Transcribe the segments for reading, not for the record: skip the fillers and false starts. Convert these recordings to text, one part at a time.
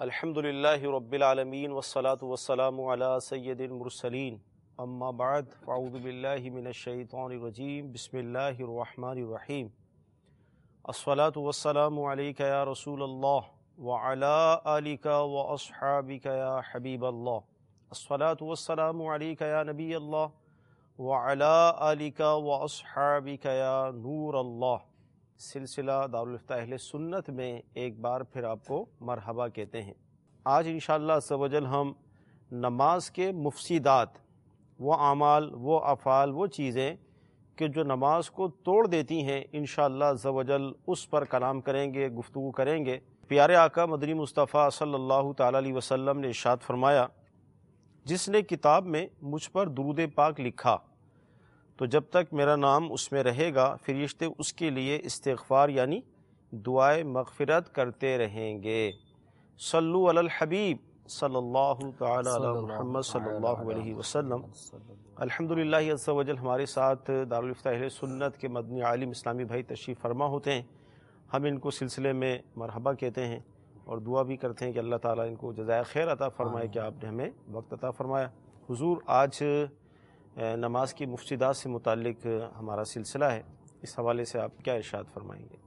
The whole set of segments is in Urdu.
الحمدللہ رب العالمین والصلاة والسلام علی سید المرسلین اما بعد فاعوذ باللہ من الشیطان الرجیم بسم اللہ الرحمن الرحیم الصلاة والسلام علیک یا رسول اللہ وعلی آلک واصحابک یا حبیب اللہ الصلاة والسلام علیک یا نبی اللہ وعلی آلک واصحابک یا نور اللہ۔ سلسلہ دارالفتہ اہل سنت میں ایک بار پھر آپ کو مرحبا کہتے ہیں۔ آج انشاءاللہ عز و جل ہم نماز کے مفسدات، وہ اعمال، وہ افعال، وہ چیزیں کہ جو نماز کو توڑ دیتی ہیں، انشاءاللہ عز و جل اس پر کلام کریں گے، گفتگو کریں گے۔ پیارے آقا مدنی مصطفیٰ صلی اللہ تعالیٰ علیہ وسلم نے ارشاد فرمایا، جس نے کتاب میں مجھ پر درود پاک لکھا تو جب تک میرا نام اس میں رہے گا فرشتے اس کے لیے استغفار یعنی دعائے مغفرت کرتے رہیں گے۔ صلو علی الحبیب صلی اللہ تعالی علی محمد صلی اللہ علیہ وسلم۔ الحمدللہ عز و جل ہمارے ساتھ دارالفتہ اہل سنت کے مدنی عالم اسلامی بھائی تشریف فرما ہوتے ہیں۔ ہم ان کو سلسلے میں مرحبا کہتے ہیں اور دعا بھی کرتے ہیں کہ اللہ تعالیٰ ان کو جزائے خیر عطا فرمائے کہ آپ نے ہمیں وقت عطا فرمایا۔ حضور، آج نماز کی مفسدات سے متعلق ہمارا سلسلہ ہے، اس حوالے سے آپ کیا ارشاد فرمائیں گے؟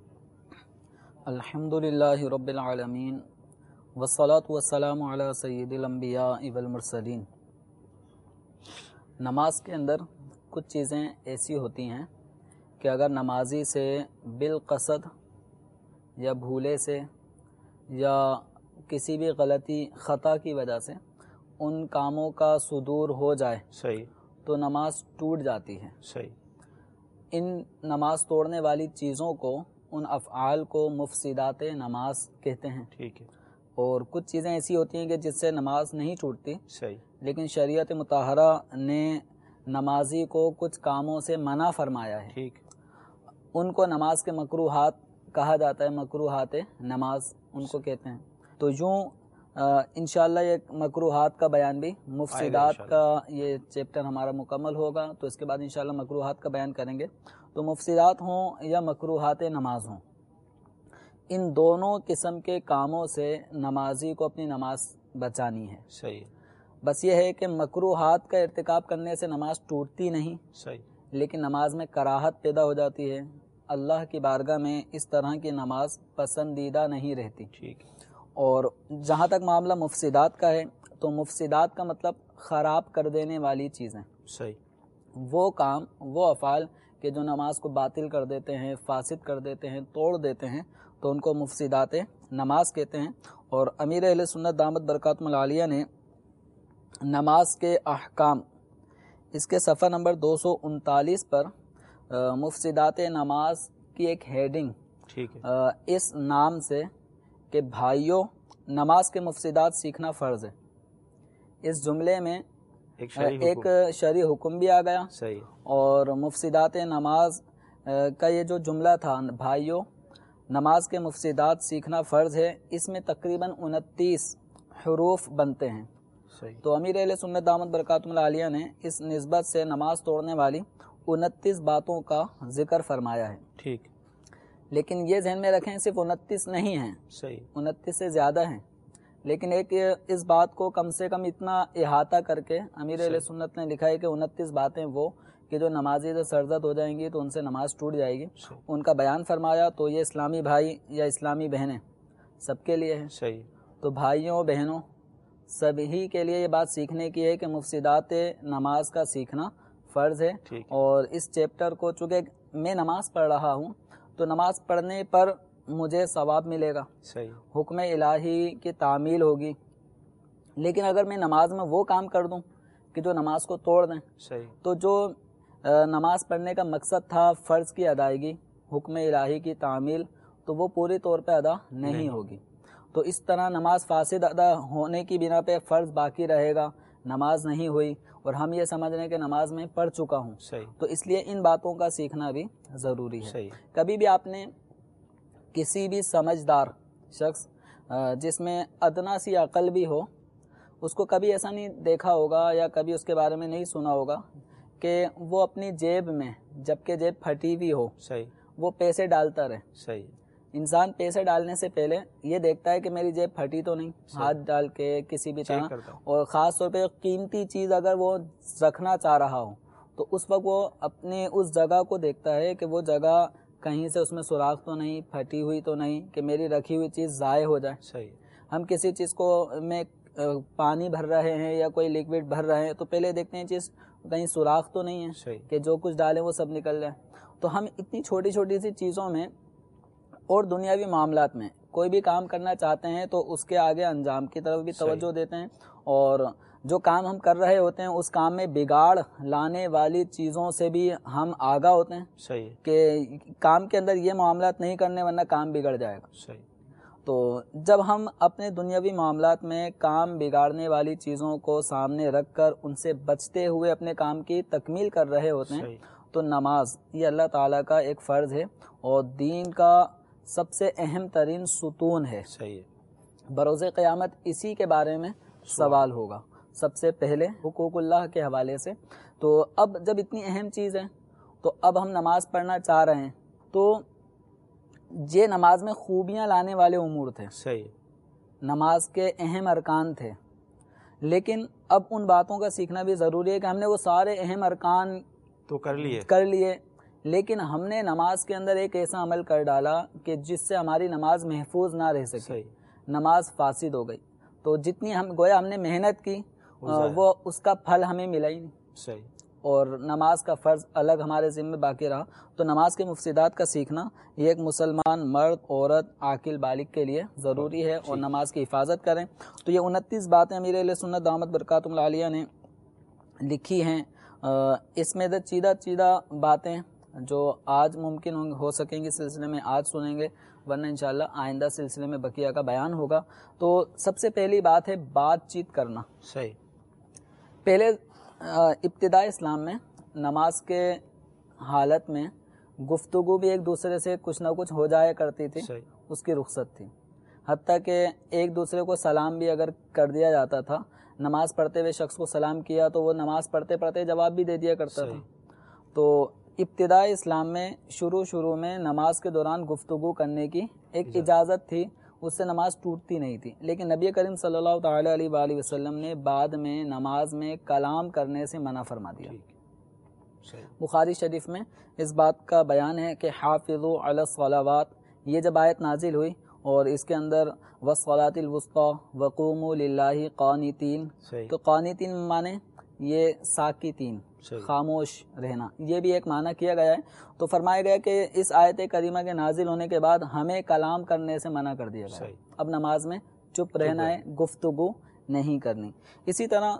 الحمدللہ رب العالمین والصلاة والسلام علی سید الانبیاء والمرسلین۔ نماز کے اندر کچھ چیزیں ایسی ہوتی ہیں کہ اگر نمازی سے بالقصد یا بھولے سے یا کسی بھی غلطی خطا کی وجہ سے ان کاموں کا صدور ہو جائے صحیح تو نماز ٹوٹ جاتی ہے۔ صحیح۔ ان نماز توڑنے والی چیزوں کو، ان افعال کو مفسدات نماز کہتے ہیں۔ ٹھیک ہے۔ اور کچھ چیزیں ایسی ہوتی ہیں کہ جس سے نماز نہیں ٹوٹتی، صحیح، لیکن شریعت مطہرہ نے نمازی کو کچھ کاموں سے منع فرمایا ہے۔ ٹھیک۔ ان کو نماز کے مکروہات کہا جاتا ہے، مکروہات نماز ان کو کہتے ہیں۔ تو یوں انشاءاللہ یہ مکروہات کا بیان بھی، مفسدات کا یہ چیپٹر ہمارا مکمل ہوگا تو اس کے بعد انشاءاللہ مکروہات کا بیان کریں گے۔ تو مفسدات ہوں یا مکروہات نماز ہوں، ان دونوں قسم کے کاموں سے نمازی کو اپنی نماز بچانی ہے۔ صحیح۔ بس یہ ہے کہ مکروہات کا ارتکاب کرنے سے نماز ٹوٹتی نہیں، صحیح، لیکن نماز میں کراہت پیدا ہو جاتی ہے، اللہ کی بارگاہ میں اس طرح کی نماز پسندیدہ نہیں رہتی۔ ٹھیک۔ اور جہاں تک معاملہ مفسدات کا ہے تو مفسدات کا مطلب خراب کر دینے والی چیزیں، صحیح، وہ کام، وہ افعال کہ جو نماز کو باطل کر دیتے ہیں، فاسد کر دیتے ہیں، توڑ دیتے ہیں، تو ان کو مفسدات نماز کہتے ہیں۔ اور امیر اہل سنت دامت برکاتہم العالیہ نے نماز کے احکام، اس کے صفحہ نمبر 239 پر مفسدات نماز کی ایک ہیڈنگ ٹھیک ہے، اس نام سے کہ بھائیوں نماز کے مفسدات سیکھنا فرض ہے، اس جملے میں ایک شرعی حکم بھی آ گیا۔ صحیح۔ اور مفسدات نماز کا یہ جو جملہ تھا، بھائیوں نماز کے مفسدات سیکھنا فرض ہے، اس میں تقریباً 29 حروف بنتے ہیں۔ صحیح۔ تو امیر اہل سنت دامت برکاتہم العالیہ نے اس نسبت سے نماز توڑنے والی 29 باتوں کا ذکر فرمایا ہے۔ ٹھیک۔ لیکن یہ ذہن میں رکھیں صرف 29 نہیں ہیں، صحیح، 29 سے زیادہ ہیں، لیکن ایک اس بات کو کم سے کم اتنا احاطہ کر کے امیر اہل سنت نے لکھا ہے کہ 29 باتیں وہ کہ جو نمازی سے سرزد ہو جائیں گی تو ان سے نماز ٹوٹ جائے گی، ان کا بیان فرمایا۔ تو یہ اسلامی بھائی یا اسلامی بہنیں سب کے لیے ہے۔ صحیح۔ تو بھائیوں بہنوں سبھی کے لیے یہ بات سیکھنے کی ہے کہ مفسدات نماز کا سیکھنا فرض ہے۔ اور اس چیپٹر کو چونکہ میں نماز پڑھ رہا ہوں تو نماز پڑھنے پر مجھے ثواب ملے گا، صحیح، حکم الہی کی تعمیل ہوگی، لیکن اگر میں نماز میں وہ کام کر دوں کہ جو نماز کو توڑ دیں، صحیح، تو جو نماز پڑھنے کا مقصد تھا فرض کی ادائیگی، حکم الہی کی تعمیل، تو وہ پوری طور پہ ادا نہیں ہوگی۔ تو اس طرح نماز فاسد ادا ہونے کی بنا پہ فرض باقی رہے گا، نماز نہیں ہوئی اور ہم یہ سمجھ رہے ہیں کہ نماز میں پڑھ چکا ہوں۔ صحیح۔ تو اس لیے ان باتوں کا سیکھنا بھی ضروری ہے۔ صحیح۔ کبھی بھی آپ نے کسی بھی سمجھدار شخص جس میں ادنا سی عقل بھی ہو، اس کو کبھی ایسا نہیں دیکھا ہوگا یا کبھی اس کے بارے میں نہیں سنا ہوگا کہ وہ اپنی جیب میں، جبکہ جیب پھٹی ہوئی ہو، صحیح، وہ پیسے ڈالتا رہے۔ صحیح۔ انسان پیسے ڈالنے سے پہلے یہ دیکھتا ہے کہ میری جیب پھٹی تو نہیں، ہاتھ ڈال کے کسی بھی طرح، اور خاص طور پہ قیمتی چیز اگر وہ رکھنا چاہ رہا ہو تو اس وقت وہ اپنے اس جگہ کو دیکھتا ہے کہ وہ جگہ کہیں سے اس میں سوراخ تو نہیں، پھٹی ہوئی تو نہیں، کہ میری رکھی ہوئی چیز ضائع ہو جائے۔ صحیح۔ ہم کسی چیز کو میں پانی بھر رہے ہیں یا کوئی لیکوڈ بھر رہے ہیں تو پہلے دیکھتے ہیں چیز کہیں سوراخ تو نہیں ہے کہ جو کچھ ڈالیں وہ سب نکل جائے۔ تو ہم اتنی چھوٹی چھوٹی سی چیزوں میں اور دنیاوی معاملات میں کوئی بھی کام کرنا چاہتے ہیں تو اس کے آگے انجام کی طرف بھی توجہ دیتے ہیں، اور جو کام ہم کر رہے ہوتے ہیں اس کام میں بگاڑ لانے والی چیزوں سے بھی ہم آگاہ ہوتے ہیں۔ صحیح۔ کہ کام کے اندر یہ معاملات نہیں کرنے ورنہ کام بگڑ جائے گا۔ صحیح۔ تو جب ہم اپنے دنیاوی معاملات میں کام بگاڑنے والی چیزوں کو سامنے رکھ کر ان سے بچتے ہوئے اپنے کام کی تکمیل کر رہے ہوتے ہیں تو نماز یہ اللہ تعالیٰ کا ایک فرض ہے اور دین کا سب سے اہم ترین ستون ہے۔ صحیح۔ بروز قیامت اسی کے بارے میں سوال ہوگا سب سے پہلے حقوق اللہ کے حوالے سے۔ تو اب جب اتنی اہم چیز ہے تو اب ہم نماز پڑھنا چاہ رہے ہیں تو یہ نماز میں خوبیاں لانے والے امور تھے، صحیح، نماز کے اہم ارکان تھے، لیکن اب ان باتوں کا سیکھنا بھی ضروری ہے کہ ہم نے وہ سارے اہم ارکان تو کر لیے لیکن ہم نے نماز کے اندر ایک ایسا عمل کر ڈالا کہ جس سے ہماری نماز محفوظ نہ رہ سکے، نماز فاسد ہو گئی۔ تو جتنی ہم نے محنت کی وہ اس کا پھل ہمیں ملا ہی نہیں۔ صحیح۔ اور نماز کا فرض الگ ہمارے ذمہ باقی رہا۔ تو نماز کے مفسدات کا سیکھنا یہ ایک مسلمان مرد، عورت، عاقل بالغ کے لیے ضروری ہے، اور نماز کی حفاظت کریں۔ تو یہ 29 باتیں امیر اہل سنت دامت برکاتہم العالیہ نے لکھی ہیں۔ اس میں چیدہ باتیں جو آج ممکن ہو سکیں گے سلسلے میں آج سنیں گے، ورنہ انشاءاللہ آئندہ سلسلے میں بقیہ کا بیان ہوگا۔ تو سب سے پہلی بات ہے بات چیت کرنا۔ صحیح۔ پہلے ابتدائی اسلام میں نماز کے حالت میں گفتگو بھی ایک دوسرے سے کچھ نہ کچھ ہو جایا کرتی تھی، اس کی رخصت تھی، حتیٰ کہ ایک دوسرے کو سلام بھی اگر کر دیا جاتا تھا، نماز پڑھتے ہوئے شخص کو سلام کیا تو وہ نماز پڑھتے پڑھتے جواب بھی دے دیا کرتا تھا۔ تو ابتدائی اسلام میں شروع میں نماز کے دوران گفتگو کرنے کی ایک اجازت تھی، اس سے نماز ٹوٹتی نہیں تھی، لیکن نبی کریم صلی اللہ تعالی علیہ وآلہ وسلم نے بعد میں نماز میں کلام کرنے سے منع فرما دیا۔ بخاری شریف میں اس بات کا بیان ہے کہ حافظوا علی الصلوات، یہ جب آیت نازل ہوئی اور اس کے اندر والصلاۃ الوسطی وقوموا للہ قانتین، تو قانتین معنی یہ ساکتین، خاموش رہنا، یہ بھی ایک معنی کیا گیا ہے۔ تو فرمایا گیا کہ اس آیت کریمہ کے نازل ہونے کے بعد ہمیں کلام کرنے سے منع کر دیا گیا، اب نماز میں چپ رہنا ہے، گفتگو نہیں کرنی۔ اسی طرح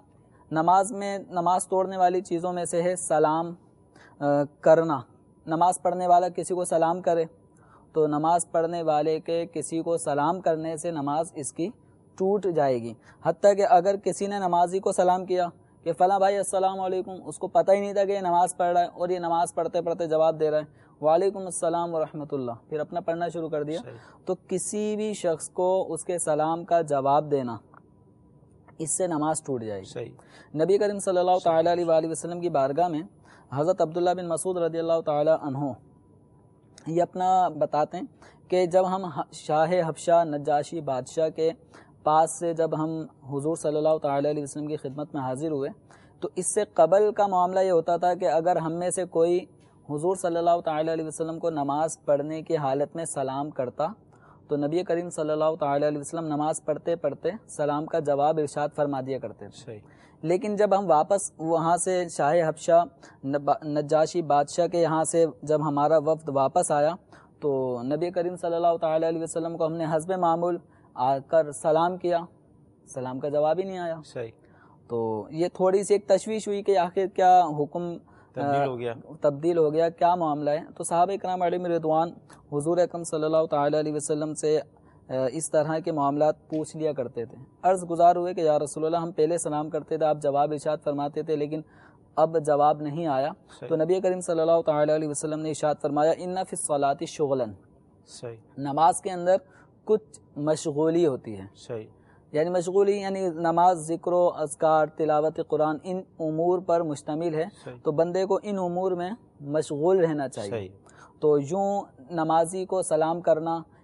نماز توڑنے والی چیزوں میں سے ہے سلام کرنا۔ نماز پڑھنے والا کسی کو سلام کرے تو نماز پڑھنے والے کے کسی کو سلام کرنے سے نماز اس کی ٹوٹ جائے گی، حتیٰ کہ اگر کسی نے نمازی کو سلام کیا کہ فلاں بھائی السلام علیکم، اس کو پتہ ہی نہیں تھا کہ یہ نماز پڑھ رہا ہے اور یہ نماز پڑھتے پڑھتے جواب دے رہا ہے وعلیکم السلام ورحمۃ اللہ، پھر اپنا پڑھنا شروع کر دیا، تو کسی بھی شخص کو اس کے سلام کا جواب دینا، اس سے نماز ٹوٹ جائے گی۔ نبی کریم صلی اللہ تعالی علیہ وآلہ وسلم کی بارگاہ میں حضرت عبداللہ بن مسعود رضی اللہ تعالی عنہ یہ اپنا بتاتے ہیں کہ جب ہم شاہ حبشہ نجاشی بادشاہ کے پاس سے جب ہم حضور صلی اللہ تعالی علیہ وسلم کی خدمت میں حاضر ہوئے تو اس سے قبل کا معاملہ یہ ہوتا تھا کہ اگر ہم میں سے کوئی حضور صلی اللہ تعالی علیہ وسلم کو نماز پڑھنے کی حالت میں سلام کرتا تو نبی کریم صلی اللہ تعالی علیہ وسلم نماز پڑھتے پڑھتے سلام کا جواب ارشاد فرما دیا کرتے تھے۔ لیکن جب ہم واپس وہاں سے شاہ حبشہ نجاشی بادشاہ کے یہاں سے جب ہمارا وفد واپس آیا تو نبی کریم صلی اللہ تعالی علیہ وسلم کو ہم نے حسب معمول آ کر سلام کیا، سلام کا جواب ہی نہیں آیا۔ تو یہ تھوڑی سی ایک تشویش ہوئی کہ آخر کیا حکم تبدیل ہو گیا، کیا معاملہ ہے۔ تو صحابہ کرام علیہم رضوان حضور اکرم صلی اللہ تعالی علیہ وسلم سے اس طرح کے معاملات پوچھ لیا کرتے تھے، عرض گزار ہوئے کہ یا رسول اللہ ہم پہلے سلام کرتے تھے، آپ جواب ارشاد فرماتے تھے، لیکن اب جواب نہیں آیا۔ تو نبی کریم صلی اللہ تعالی علیہ وسلم نے ارشاد فرمایا ان فی الصلاۃ شغلا، نماز کے اندر کچھ مشغولی ہوتی ہے، یعنی مشغولی یعنی نماز ذکر و اذکار تلاوت قرآن ان امور پر مشتمل ہے، تو بندے کو ان امور میں مشغول رہنا چاہیے۔ تو یوں نمازی کو سلام کرنا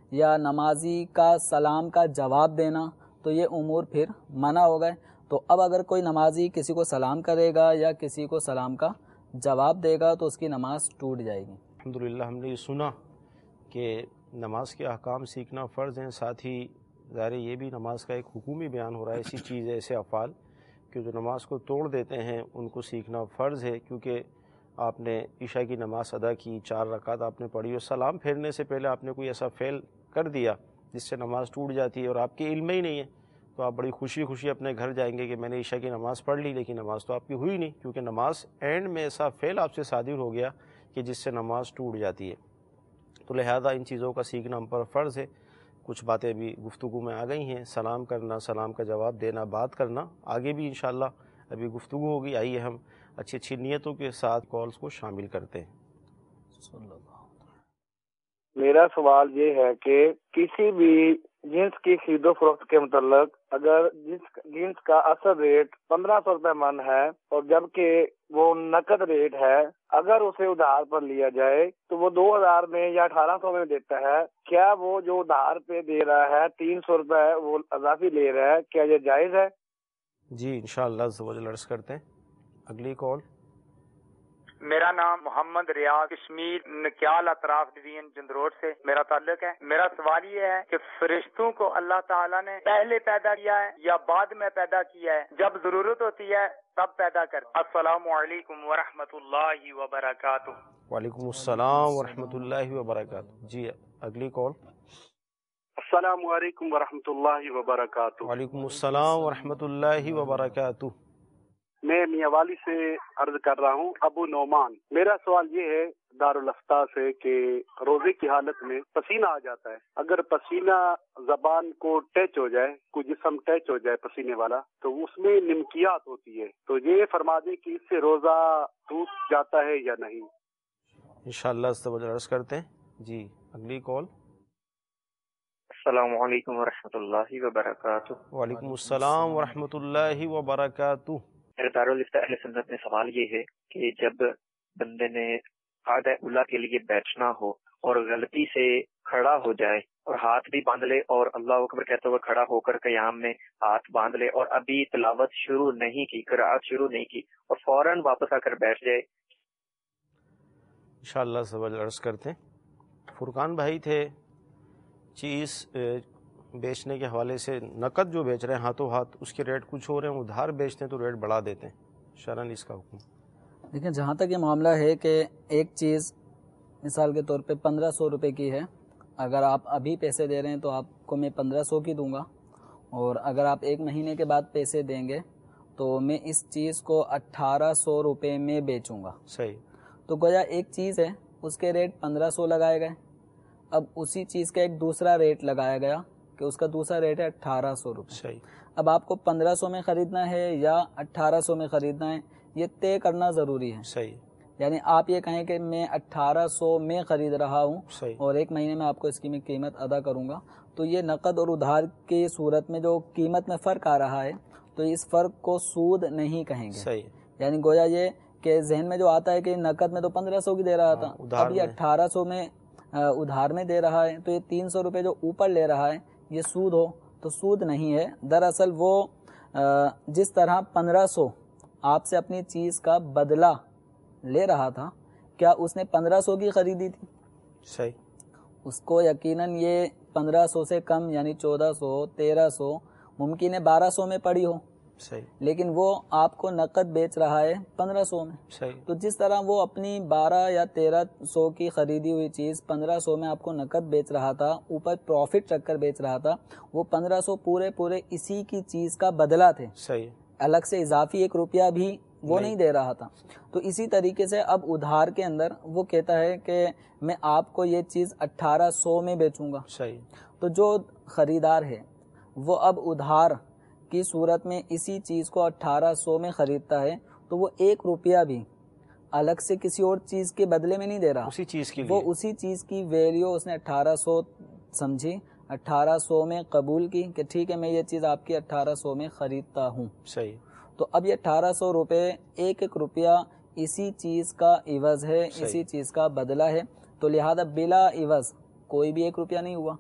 یا نمازی کا سلام کا جواب دینا، تو یہ امور پھر منع ہو گئے۔ تو اب اگر کوئی نمازی کسی کو سلام کرے گا یا کسی کو سلام کا جواب دے گا تو اس کی نماز ٹوٹ جائے گی۔ الحمدللہ ہم نے یہ سنا کہ نماز کے احکام سیکھنا فرض ہیں، ساتھ ہی ظاہر یہ بھی نماز کا ایک حکومی بیان ہو رہا ہے، ایسی چیز ہے، ایسے افعال کہ جو نماز کو توڑ دیتے ہیں ان کو سیکھنا فرض ہے، کیونکہ آپ نے عشاء کی نماز ادا کی، 4 رکعت آپ نے پڑھی اور سلام پھیرنے سے پہلے آپ نے کوئی ایسا فعل کر دیا جس سے نماز ٹوٹ جاتی ہے اور آپ کے علم ہی نہیں ہے، تو آپ بڑی خوشی خوشی اپنے گھر جائیں گے کہ میں نے عشاء کی نماز پڑھ لی، لیکن نماز تو آپ کی ہوئی نہیں، کیونکہ نماز اینڈ میں ایسا فعل آپ سے صادر ہو گیا کہ جس سے نماز ٹوٹ جاتی ہے۔ تو لہذا ان چیزوں کا سیکھنا ہم پر فرض ہے۔ کچھ باتیں بھی گفتگو میں آ گئی ہیں، سلام کرنا، سلام کا جواب دینا، بات کرنا، آگے بھی انشاءاللہ ابھی گفتگو ہوگی۔ آئیے ہم اچھی اچھی نیتوں کے ساتھ کالز کو شامل کرتے ہیں۔ میرا سوال یہ ہے کہ کسی بھی جنس کی خرید و فروخت کے متعلق اگر جنس کا اصل ریٹ 1500 روپے من ہے اور جبکہ وہ نقد ریٹ ہے، اگر اسے ادھار پر لیا جائے تو وہ 2000 میں یا 1800 میں دیتا ہے، کیا وہ جو ادھار پہ دے رہا ہے 300 روپے وہ اضافی لے رہا ہے، کیا یہ جائز ہے؟ جی انشاءاللہ عرض کرتے ہیں۔ اگلی کال۔ میرا نام محمد ریاض کشمیر نکیال اطراف ڈویژن جندروٹ سے میرا تعلق ہے۔ میرا سوال یہ ہے کہ فرشتوں کو اللہ تعالیٰ نے پہلے پیدا کیا ہے یا بعد میں پیدا کیا ہے؟ جب ضرورت ہوتی ہے تب پیدا کرتے۔ السلام علیکم ورحمۃ اللہ وبرکاتہ۔ وعلیکم السلام ورحمۃ اللہ وبرکاتہ۔ جی اگلی کال۔ السلام علیکم ورحمۃ اللہ وبرکاتہ۔ وعلیکم السلام ورحمۃ اللہ وبرکاتہ۔ میں میاں والی سے عرض کر رہا ہوں، ابو نعمان۔ میرا سوال یہ ہے دارالفتہ سے کہ روزے کی حالت میں پسینہ آ جاتا ہے، اگر پسینہ زبان کو ٹچ ہو جائے، کوئی جسم ٹچ ہو جائے پسینے والا، تو اس میں نمکیات ہوتی ہے، تو یہ فرما دیں کہ اس سے روزہ ٹوٹ جاتا ہے یا نہیں؟ انشاءاللہ عرض کرتے ہیں۔ جی اگلی کال۔ السلام علیکم ورحمۃ اللہ وبرکاتہ۔ وعلیکم السلام ورحمۃ اللہ وبرکاتہ۔ میرے دارالفتہ اہل سنت میں سوال یہ ہے کہ جب بندے نے قاعدہ اولیٰ کے لیے بیٹھنا ہو اور غلطی سے کھڑا ہو جائے اور ہاتھ بھی باندھ لے اور اللہ اکبر کہتے ہوئے کھڑا ہو کر قیام میں ہاتھ باندھ لے اور ابھی تلاوت شروع نہیں کی، قرأت شروع نہیں کی اور فوراً واپس آ کر بیٹھ جائے؟ انشاءاللہ عرض کرتے ہیں۔ فرقان بھائی تھے، چیز بیچنے کے حوالے سے نقد جو بیچ رہے ہیں ہاتھوں ہاتھ، اس کے ریٹ کچھ ہو رہے ہیں، ادھار بیچتے ہیں تو ریٹ بڑھا دیتے ہیں، شرعاً اس کا حکم۔ دیکھیں جہاں تک یہ معاملہ ہے کہ ایک چیز مثال کے طور پہ 1500 روپے کی ہے، اگر آپ ابھی پیسے دے رہے ہیں تو آپ کو میں 1500 کی دوں گا، اور اگر آپ 1 مہینے کے بعد پیسے دیں گے تو میں اس چیز کو 1800 روپے میں بیچوں گا۔ صحیح۔ تو گویا ایک چیز ہے اس کے ریٹ 1500 لگائے گئے، اب اسی چیز کا ایک دوسرا ریٹ لگایا گیا کہ اس کا دوسرا ریٹ ہے 1800 روپے۔ صحیح۔ اب آپ کو 1500 میں خریدنا ہے یا 1800 میں خریدنا ہے، یہ طے کرنا ضروری ہے۔ صحیح۔ یعنی آپ یہ کہیں کہ میں 1800 میں خرید رہا ہوں صحیح۔ اور 1 مہینے میں آپ کو اس کی میں قیمت ادا کروں گا، تو یہ نقد اور ادھار کی صورت میں جو قیمت میں فرق آ رہا ہے تو اس فرق کو سود نہیں کہیں گے۔ صحیح۔ یعنی گویا یہ کہ ذہن میں جو آتا ہے کہ نقد میں تو 1500 کی دے رہا تھا، اب یہ 1800 میں ادھار میں دے رہا ہے، تو یہ 300 روپے جو اوپر لے رہا ہے یہ سود ہو تو سود نہیں ہے۔ دراصل وہ جس طرح 1500 آپ سے اپنی چیز کا بدلہ لے رہا تھا، کیا اس نے 1500 کی خریدی تھی؟ صحیح۔ اس کو یقیناً یہ 1500 سے کم یعنی 1400 1300 ممکن ہے 1200 میں پڑی ہو، صحیح، لیکن وہ آپ کو نقد بیچ رہا ہے 1500 میں۔ صحیح۔ تو جس طرح وہ اپنی 12 یا 1300 کی خریدی ہوئی چیز 1500 میں آپ کو نقد بیچ رہا تھا، اوپر پروفٹ رکھ کر بیچ رہا تھا، وہ 1500 پورے اسی کی چیز کا بدلہ تھے، صحیح، الگ سے اضافی 1 روپیہ بھی وہ نہیں دے رہا تھا۔ تو اسی طریقے سے اب ادھار کے اندر وہ کہتا ہے کہ میں آپ کو یہ چیز 1800 میں بیچوں گا۔ صحیح۔ تو جو خریدار ہے وہ اب ادھار کی صورت میں اسی چیز کو 1800 میں خریدتا ہے، تو وہ 1 روپیہ بھی الگ سے کسی اور چیز کے بدلے میں نہیں دے رہا، اسی چیز کی وہ اسی چیز کی ویلیو اس نے 1800 سمجھی، 1800 میں قبول کی کہ ٹھیک ہے میں یہ چیز آپ کی 1800 میں خریدتا ہوں۔ صحیح۔ تو اب یہ 1800 روپے 1 روپیہ اسی چیز کا عوض ہے، اسی چیز کا بدلہ ہے، تو لہذا بلا عوض کوئی بھی 1 روپیہ نہیں ہوا۔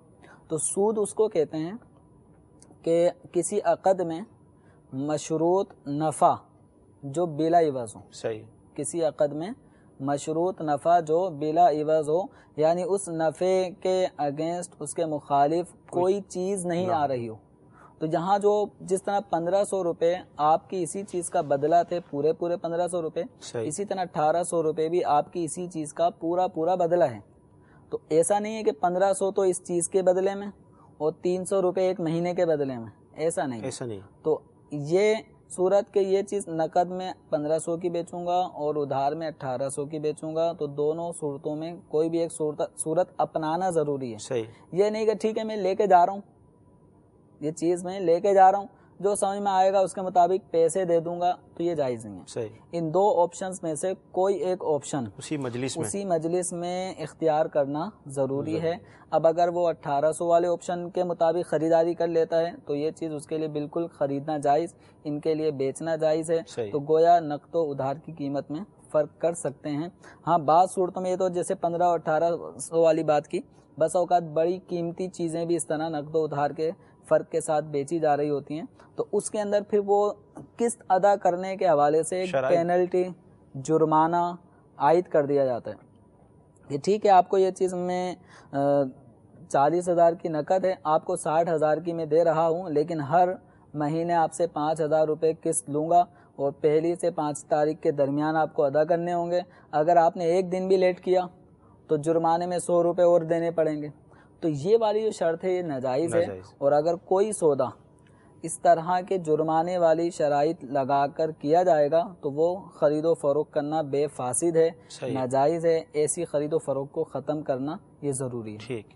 تو سود اس کو کہتے ہیں کہ کسی عقد میں مشروط نفع جو بلا عوض ہو. صحیح. کسی عقد میں مشروط نفع جو بلا عوض ہو، یعنی اس نفع کے اگینسٹ، اس کے مخالف کوئی چیز نہیں آ رہی ہو. تو جہاں جو جس طرح 1500 روپے آپ کی اسی چیز کا بدلہ تھے، پورے 1500 روپے، اسی طرح 1800 روپے بھی آپ کی اسی چیز کا پورا بدلہ ہے. تو ایسا نہیں ہے کہ 1500 تو اس چیز کے بدلے میں اور 300 روپے ایک مہینے کے بدلے میں، ایسا نہیں. تو یہ صورت کہ یہ چیز نقد میں 1500 کی بیچوں گا اور ادھار میں 1800 کی بیچوں گا، تو دونوں صورتوں میں کوئی بھی ایک صورت اپنانا ضروری ہے. صحیح. یہ نہیں کہ ٹھیک ہے میں لے کے جا رہا ہوں، یہ چیز میں لے کے جا رہا ہوں، جو سمجھ میں آئے گا اس کے مطابق پیسے دے دوں گا، تو یہ جائز نہیں ہے. صحیح. ان دو آپشنز میں سے کوئی ایک آپشن اسی مجلس میں اختیار کرنا ضروری ہے. اب اگر وہ 1800 والے آپشن کے مطابق خریداری کر لیتا ہے تو یہ چیز اس کے لیے بالکل خریدنا جائز، ان کے لیے بیچنا جائز ہے. تو گویا نقد و ادھار کی قیمت میں فرق کر سکتے ہیں. ہاں بعض صورتوں میں یہ تو جیسے 1500 اور 1800 والی بات کی، بس اوقات بڑی قیمتی چیزیں بھی اس طرح نقد و ادھار کے فرق کے ساتھ بیچی جا رہی ہوتی ہیں، تو اس کے اندر پھر وہ قسط ادا کرنے کے حوالے سے پینلٹی، جرمانہ عائد کر دیا جاتا ہے. یہ ٹھیک ہے آپ کو یہ چیز میں 40,000 کی نقد ہے، آپ کو 60,000 کی میں دے رہا ہوں، لیکن ہر مہینے آپ سے 5,000 روپے قسط لوں گا اور 1 سے 5 تاریخ کے درمیان آپ کو ادا کرنے ہوں گے. اگر آپ نے ایک دن بھی لیٹ کیا تو جرمانے میں 100 روپے اور دینے پڑیں گے. تو یہ والی جو شرط ہے یہ ناجائز ہے. اور اگر کوئی سودا اس طرح کے جرمانے والی شرائط لگا کر کیا جائے گا تو وہ خرید و فروخت کرنا بے فاسد ہے، ناجائز ہے. ایسی خرید و فروخت کو ختم کرنا یہ ضروری ہے. ٹھیک.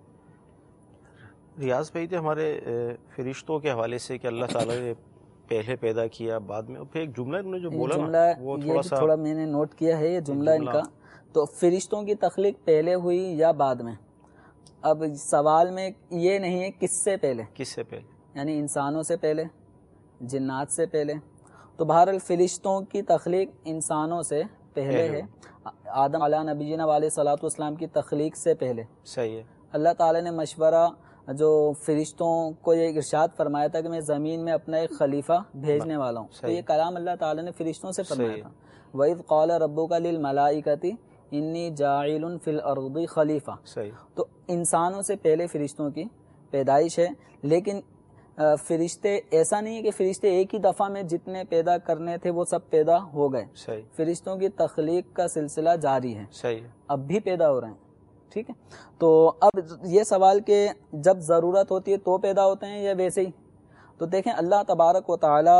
ریاض بھائی تھے ہمارے فرشتوں کے حوالے سے کہ اللہ تعالیٰ نے پہلے پیدا کیا بعد میں، اور پھر ایک جملہ انہوں نے جو بولا وہ تھوڑا میں نے نوٹ کیا ہے یہ جملہ ان کا. تو فرشتوں کی تخلیق پہلے ہوئی یا بعد میں؟ اب سوال میں یہ نہیں ہے کس سے پہلے، یعنی انسانوں سے پہلے، جنات سے پہلے. تو بہرحال فرشتوں کی تخلیق انسانوں سے پہلے ہے. آدم علیہ نبینا علیہ صلاۃ والسلام کی تخلیق سے پہلے. صحیح ہے. اللہ تعالیٰ نے مشورہ جو فرشتوں کو یہ ارشاد فرمایا تھا کہ میں زمین میں اپنا ایک خلیفہ بھیجنے والا ہوں، تو یہ کلام اللہ تعالیٰ نے فرشتوں سے فرمایا تھا. وَإِذْ قَالَ رَبُّكَ لِلْمَلَائِكَةِ انی جاعل فی الارض خلیفہ. تو انسانوں سے پہلے فرشتوں کی پیدائش ہے. لیکن فرشتے ایسا نہیں ہے کہ فرشتے ایک ہی دفعہ میں جتنے پیدا کرنے تھے وہ سب پیدا ہو گئے. فرشتوں کی تخلیق کا سلسلہ جاری ہے، اب بھی پیدا ہو رہے ہیں. ٹھیک ہے. تو اب یہ سوال کہ جب ضرورت ہوتی ہے تو پیدا ہوتے ہیں یا ویسے ہی، تو دیکھیں اللہ تبارک و تعالی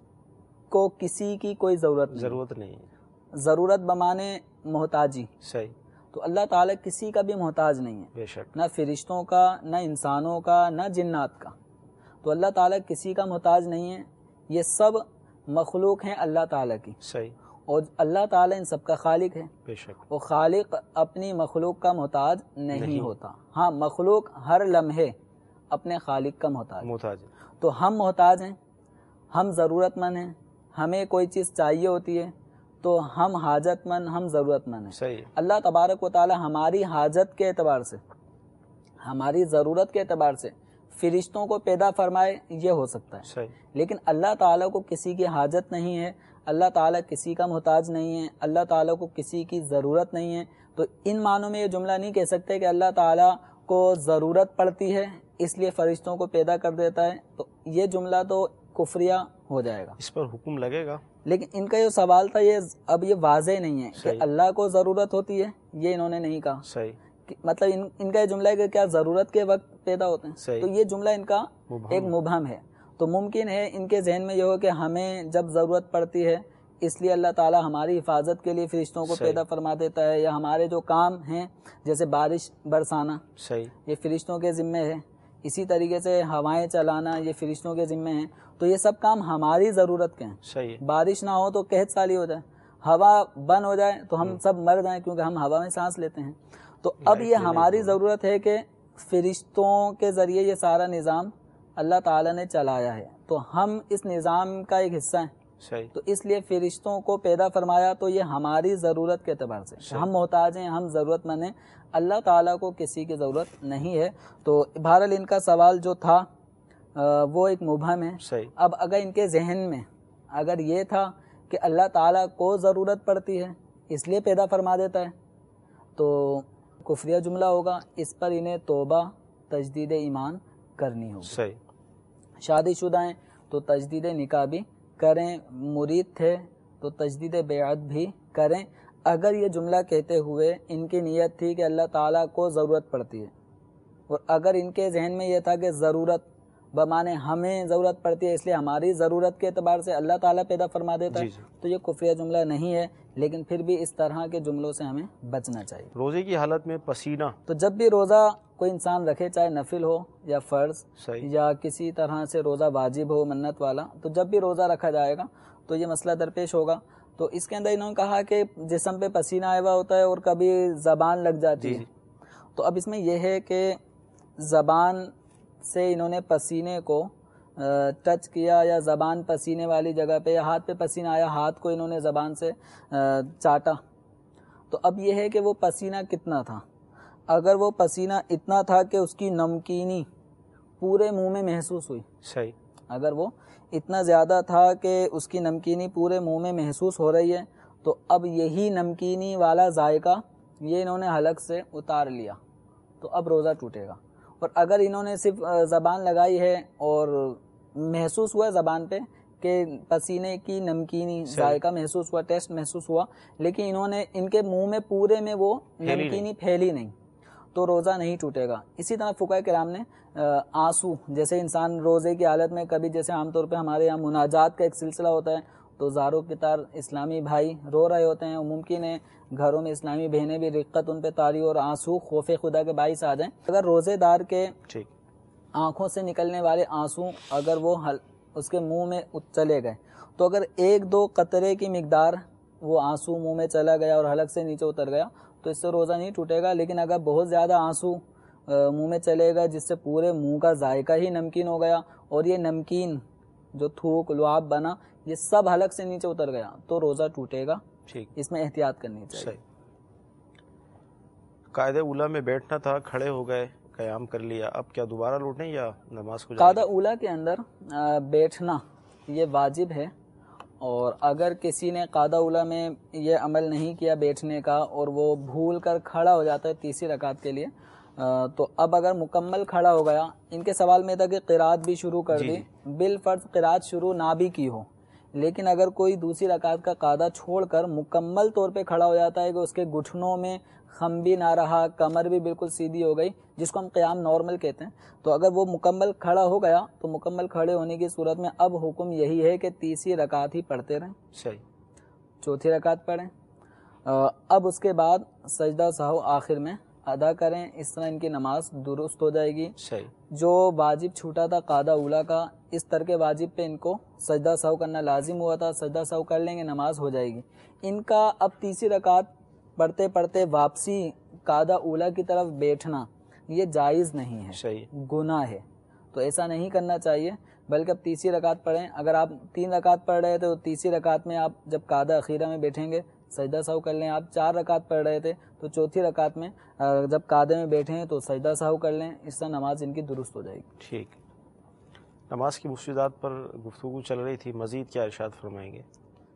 کو کسی کی کوئی ضرورت نہیں ہے. ضرورت بمانے محتاجی. صحیح. تو اللہ تعالیٰ کسی کا بھی محتاج نہیں ہے، بے شک، نہ فرشتوں کا، نہ انسانوں کا، نہ جنات کا. تو اللہ تعالیٰ کسی کا محتاج نہیں ہے. یہ سب مخلوق ہیں اللہ تعالیٰ کی. صحیح. اور اللہ تعالیٰ ان سب کا خالق ہے. بے شک. وہ خالق اپنی مخلوق کا محتاج نہیں ہوتا. ہاں مخلوق ہر لمحے اپنے خالق کا محتاج ہے. تو ہم محتاج ہیں، ہم ضرورت مند ہیں. ہمیں کوئی چیز چاہیے ہوتی ہے تو ہم حاجت مند، ہم ضرورت مند ہیں. صحیح. اللہ تبارک و تعالی ہماری حاجت کے اعتبار سے، ہماری ضرورت کے اعتبار سے فرشتوں کو پیدا فرمائے، یہ ہو سکتا ہے. صحیح. لیکن اللہ تعالیٰ کو کسی کی حاجت نہیں ہے، اللہ تعالیٰ کسی کا محتاج نہیں ہے، اللہ تعالیٰ کو کسی کی ضرورت نہیں ہے. تو ان معنوں میں یہ جملہ نہیں کہہ سکتے کہ اللہ تعالیٰ کو ضرورت پڑتی ہے اس لیے فرشتوں کو پیدا کر دیتا ہے. تو یہ جملہ تو کفریہ ہو جائے گا، اس پر حکم لگے گا. لیکن ان کا جو سوال تھا یہ اب یہ واضح نہیں ہے کہ اللہ کو ضرورت ہوتی ہے، یہ انہوں نے نہیں کہا. صحیح. مطلب ان کا یہ جملہ ہے کہ کیا ضرورت کے وقت پیدا ہوتے ہیں. تو یہ جملہ ان کا ایک مبہم ہے. تو ممکن ہے ان کے ذہن میں یہ ہو کہ ہمیں جب ضرورت پڑتی ہے اس لیے اللہ تعالیٰ ہماری حفاظت کے لیے فرشتوں کو پیدا فرما دیتا ہے، یا ہمارے جو کام ہیں جیسے بارش برسانا یہ فرشتوں کے ذمے ہے، اسی طریقے سے ہوائیں چلانا یہ فرشتوں کے ذمے ہیں. تو یہ سب کام ہماری ضرورت کے ہیں. بارش نہ ہو تو قحط سالی ہو جائے، ہوا بند ہو جائے تو ہم سب مر جائیں کیونکہ ہم ہوا میں سانس لیتے ہیں. تو اب یہ ہماری ضرورت ہے کہ فرشتوں کے ذریعے یہ سارا نظام اللہ تعالیٰ نے چلایا ہے، تو ہم اس نظام کا ایک حصہ ہیں. صحیح. تو اس لیے فرشتوں کو پیدا فرمایا تو یہ ہماری ضرورت کے اعتبار سے. ہم محتاج ہیں, ہم ضرورت مند ہیں, اللہ تعالیٰ کو کسی کی ضرورت نہیں ہے. تو بہرحال ان کا سوال جو تھا وہ ایک مبہم ہے. صحیح. اب اگر ان کے ذہن میں اگر یہ تھا کہ اللہ تعالیٰ کو ضرورت پڑتی ہے اس لیے پیدا فرما دیتا ہے تو کفریہ جملہ ہوگا. اس پر انہیں توبہ تجدید ایمان کرنی ہوگی. صحیح. شادی شدہ ہیں تو تجدید نکاح بھی کریں, مرید تھے تو تجدید بیعت بھی کریں. اگر یہ جملہ کہتے ہوئے ان کی نیت تھی کہ اللہ تعالیٰ کو ضرورت پڑتی ہے اور اگر ان کے ذہن میں یہ تھا کہ ضرورت بمانے ہمیں ضرورت پڑتی ہے اس لیے ہماری ضرورت کے اعتبار سے اللہ تعالیٰ پیدا فرما دیتا ہے تو یہ کفریہ جملہ نہیں ہے. لیکن پھر بھی اس طرح کے جملوں سے ہمیں بچنا چاہیے. روزے کی حالت میں پسینہ, تو جب بھی روزہ کوئی انسان رکھے چاہے نفل ہو یا فرض یا کسی طرح سے روزہ واجب ہو منت والا, تو جب بھی روزہ رکھا جائے گا تو یہ مسئلہ درپیش ہوگا. تو اس کے اندر انہوں نے کہا کہ جسم پہ پسینہ آیا ہوا ہوتا ہے اور کبھی زبان لگ جاتی ہے. تو اب اس میں یہ ہے کہ زبان سے انہوں نے پسینے کو ٹچ کیا یا زبان پسینے والی جگہ پہ یا ہاتھ پہ پسینہ آیا, ہاتھ کو انہوں نے زبان سے چاٹا. تو اب یہ ہے کہ وہ پسینہ کتنا تھا. اگر وہ پسینہ اتنا تھا کہ اس کی نمکینی پورے منہ میں محسوس ہوئی, صحیح, اگر وہ اتنا زیادہ تھا کہ اس کی نمکینی پورے منہ میں محسوس ہو رہی ہے تو اب یہی نمکینی والا ذائقہ یہ انہوں نے حلق سے اتار لیا تو اب روزہ ٹوٹے گا. اور اگر انہوں نے صرف زبان لگائی ہے اور محسوس ہوا زبان پہ کہ پسینے کی نمکینی ذائقہ محسوس ہوا, ٹیسٹ محسوس ہوا, لیکن انہوں نے ان کے منہ میں پورے میں وہ نمکینی پھیلی نہیں تو روزہ نہیں ٹوٹے گا. اسی طرح فقہاء کرام نے آنسو, جیسے انسان روزے کی حالت میں کبھی جیسے عام طور پہ ہمارے یہاں مناجات کا ایک سلسلہ ہوتا ہے تو زاروں کی طرح اسلامی بھائی رو رہے ہوتے ہیں, ممکن ہے گھروں میں اسلامی بہنیں بھی رقت ان پہ طاری اور آنسو خوف خدا کے باعث آ جائیں. اگر روزے دار کے آنکھوں سے نکلنے والے آنسو اگر وہ اس کے منہ میں چلے گئے تو اگر ایک دو قطرے کی مقدار وہ آنسو منہ میں چلا گیا اور حلق سے نیچے اتر گیا تو اس سے روزہ نہیں ٹوٹے گا. لیکن اگر بہت زیادہ آنسو منہ میں چلے گا جس سے پورے منہ کا ذائقہ ہی نمکین ہو گیا اور یہ نمکین جو تھوک لعاب بنا یہ سب حلق سے نیچے اتر گیا تو روزہ ٹوٹے گا. اس میں احتیاط کرنی چاہیے. قاعدہ اولیٰ میں بیٹھنا تھا, کھڑے ہو گئے, قیام کر لیا, اب کیا دوبارہ لوٹیں یا نماز کو؟ قاعدہ اولیٰ کے اندر بیٹھنا یہ واجب ہے اور اگر کسی نے قاعدہ اولیٰ میں یہ عمل نہیں کیا بیٹھنے کا اور وہ بھول کر کھڑا ہو جاتا ہے تیسری رکعت کے لیے تو اب اگر مکمل کھڑا ہو گیا, ان کے سوال میں تھا کہ قرات بھی شروع کر دی, بالفرض قرات شروع نہ بھی کی ہو, لیکن اگر کوئی دوسری رکعت کا قاعدہ چھوڑ کر مکمل طور پہ کھڑا ہو جاتا ہے کہ اس کے گھٹنوں میں خم بھی نہ رہا, کمر بھی بالکل سیدھی ہو گئی, جس کو ہم قیام نارمل کہتے ہیں, تو اگر وہ مکمل کھڑا ہو گیا تو مکمل کھڑے ہونے کی صورت میں اب حکم یہی ہے کہ تیسری رکعت ہی پڑھتے رہیں, صحیح, چوتھی رکعت پڑھیں. اب اس کے بعد سجدہ سہو آخر میں ادا کریں, اس طرح ان کی نماز درست ہو جائے گی. صحیح. جو واجب چھوٹا تھا قاعدہ اولیٰ کا, اس ترک واجب پہ ان کو سجدہ سہو کرنا لازم ہوا تھا, سجدہ سہو کر لیں گے نماز ہو جائے گی. ان کا اب تیسری رکعت پڑھتے پڑھتے واپسی قاعدہ اولیٰ کی طرف بیٹھنا یہ جائز نہیں ہے, صحیح, گناہ ہے, تو ایسا نہیں کرنا چاہیے. بلکہ اب تیسری رکعت پڑھیں. اگر آپ 3 رکعت پڑھ رہے تھے تو تیسری رکعت میں آپ جب قاعدہ اخیرہ میں بیٹھیں گے سجدہ سہو کر لیں. آپ 4 رکعت پڑھ رہے تھے تو چوتھی رکعت میں جب قاعدے میں بیٹھیں تو سجدہ سہو کر لیں. اس طرح نماز ان کی درست ہو جائے گی. ٹھیک. نماز کی مفسدات پر گفتگو چل رہی تھی, مزید کیا ارشاد فرمائیں گے؟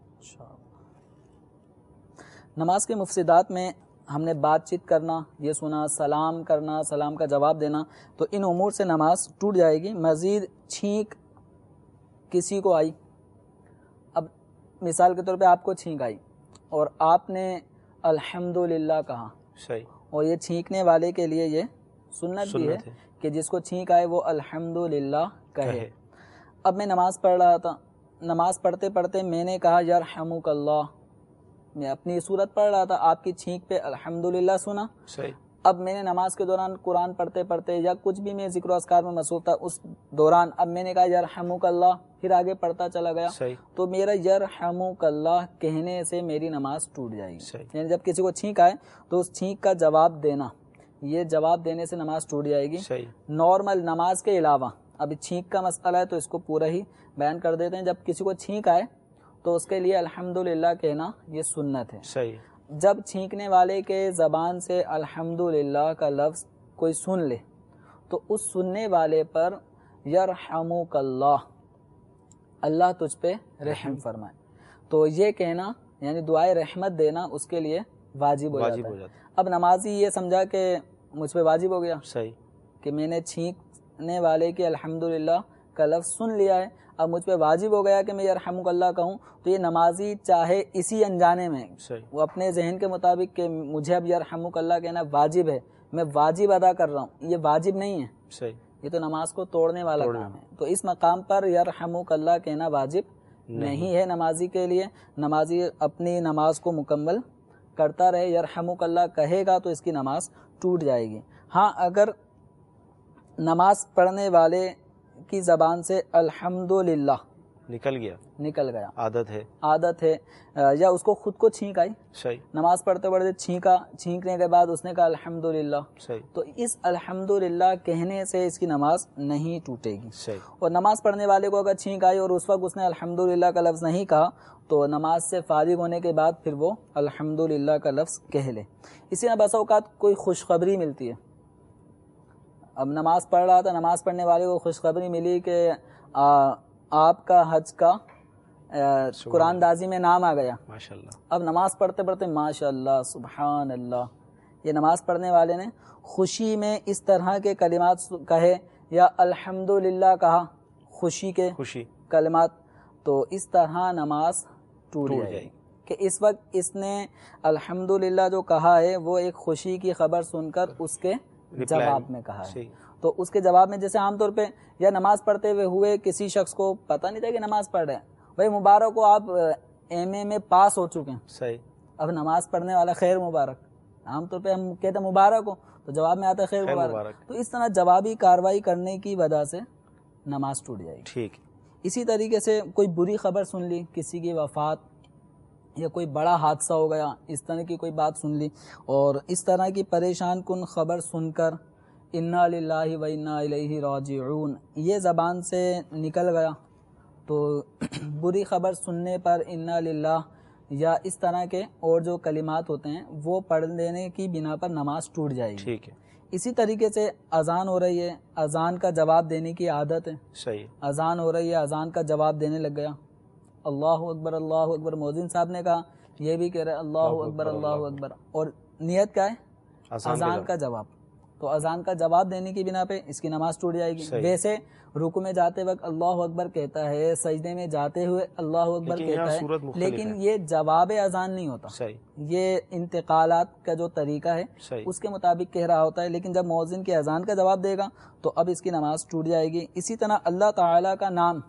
نماز کے مفسدات میں ہم نے بات چیت کرنا, یہ سنا, سلام کرنا, سلام کا جواب دینا, تو ان امور سے نماز ٹوٹ جائے گی. مزید چھینک کسی کو آئی, اب مثال کے طور پہ آپ کو چھینک آئی اور آپ نے الحمدللہ کہا, صحیح, اور یہ چھینکنے والے کے لیے یہ سنت بھی ہے کہ جس کو چھینک آئے وہ الحمدللہ کہے. اب میں نماز پڑھ رہا تھا, نماز پڑھتے پڑھتے میں نے کہا یرحمک اللہ, میں اپنی صورت پڑھ رہا تھا, آپ کی چھینک پہ الحمدللہ سنا. صحیح. اب میں نے نماز کے دوران قرآن پڑھتے پڑھتے یا کچھ بھی میں ذکر و اذکار میں مصروف تھا اس دوران اب میں نے کہا یرحمک اللہ, پھر آگے پڑھتا چلا گیا, صحیح, تو میرا یرحمک اللہ کہنے سے میری نماز ٹوٹ جائے گی. صحیح. یعنی جب کسی کو چھینک آئے تو اس چھینک کا جواب دینا, یہ جواب دینے سے نماز ٹوٹ جائے گی. صحیح. نارمل نماز کے علاوہ اب چھینک کا مسئلہ ہے تو اس کو پورا ہی بیان کر دیتے ہیں. جب کسی کو چھینک آئے تو اس کے لیے الحمدللہ کہنا یہ سنت ہے. صحیح. جب چھینکنے والے کے زبان سے الحمدللہ کا لفظ کوئی سن لے تو اس سننے والے پر یرحمک اللہ، اللہ تجھ پہ رحم فرمائے، تو یہ کہنا یعنی دعائے رحمت دینا اس کے لیے واجب ہو جاتا ہے. اب نمازی یہ سمجھا کہ مجھ پہ واجب ہو گیا، صحیح، کہ میں نے چھینکنے والے کے الحمدللہ کا لفظ سن لیا ہے، اب مجھ پہ واجب ہو گیا کہ میں یرحمک اللہ کہوں. تو یہ نمازی چاہے اسی انجانے میں وہ اپنے ذہن کے مطابق کہ مجھے اب یرحمک اللہ کہنا واجب ہے، میں واجب ادا کر رہا ہوں، یہ واجب نہیں ہے. صحیح. یہ تو نماز کو توڑنے والا کام ہے. تو اس مقام پر یرحمک اللہ کہنا واجب نہیں ہے نمازی کے لیے. نمازی اپنی نماز کو مکمل کرتا رہے، یرحمک اللہ کہے گا تو اس کی نماز ٹوٹ جائے گی. ہاں اگر نماز پڑھنے والے کی زبان سے الحمدللہ نکل گیا، عادت ہے یا اس کو خود کو چھینک آئی، صحیح، نماز پڑھتے پڑھتے چھینکنے کے بعد اس نے کہا الحمدللہ، صحیح، تو اس الحمدللہ کہنے سے اس کی نماز نہیں ٹوٹے گی. صحیح. اور نماز پڑھنے والے کو اگر چھینک آئی اور اس وقت اس نے الحمدللہ کا لفظ نہیں کہا تو نماز سے فارغ ہونے کے بعد پھر وہ الحمدللہ کا لفظ کہہ لے. اسی طرح بسا اوقات کوئی خوشخبری ملتی ہے، اب نماز پڑھ رہا تھا، نماز پڑھنے والے کو خوشخبری ملی کہ آپ کا حج کا قرآن دازی میں نام آ گیا، ماشاءاللہ. اب نماز پڑھتے پڑھتے ماشاءاللہ سبحان اللہ، یہ نماز پڑھنے والے نے خوشی میں اس طرح کے کلمات کہے یا الحمدللہ کہا، خوشی کلمات، تو اس طرح نماز ٹوٹ جائے گی کہ اس وقت اس نے الحمدللہ جو کہا ہے وہ ایک خوشی کی خبر سن کر اس کے جواب میں کہا ہے. تو اس کے جواب میں جیسے عام طور پہ یا نماز پڑھتے ہوئے کسی شخص کو پتہ نہیں تھا کہ نماز پڑھ رہے ہیں، بھائی مبارک ہو آپ ایم اے میں پاس ہو چکے ہیں، صحیح، اب نماز پڑھنے والا خیر مبارک، عام طور پہ ہم کہتے ہیں مبارک ہو تو جواب میں آتا ہے خیر مبارک. تو اس طرح جوابی کاروائی کرنے کی وجہ سے نماز ٹوٹ جائے گی. ٹھیک. اسی طریقے سے کوئی بری خبر سن لی، کسی کی وفات یا کوئی بڑا حادثہ ہو گیا، اس طرح کی کوئی بات سن لی اور اس طرح کی پریشان کن خبر سن کر انا للہ و انا الیہ راجعون یہ زبان سے نکل گیا تو بری خبر سننے پر انا للہ یا اس طرح کے اور جو کلمات ہوتے ہیں وہ پڑھ لینے کی بنا پر نماز ٹوٹ جائے گی. ٹھیک ہے. اسی طریقے سے اذان ہو رہی ہے، اذان کا جواب دینے کی عادت ہے، صحیح، اذان ہو رہی ہے، اذان کا جواب دینے لگ گیا، اللہ اکبر، مؤذن صاحب نے کہا، یہ بھی کہہ رہے اللہ اکبر، اور نیت کیا ہے؟ اذان کا جواب. تو اذان کا جواب دینے کی بنا پہ اس کی نماز ٹوٹ جائے گی. ویسے رکوع میں جاتے وقت اللہ اکبر کہتا ہے، سجدے میں جاتے ہوئے اللہ اکبر کہتا ہے، لیکن یہ جواب اذان نہیں ہوتا، یہ انتقالات کا جو طریقہ ہے اس کے مطابق کہہ رہا ہوتا ہے. لیکن جب مؤذن کی اذان کا جواب دے گا تو اب اس کی نماز ٹوٹ جائے گی. اسی طرح اللہ تعالیٰ کا نام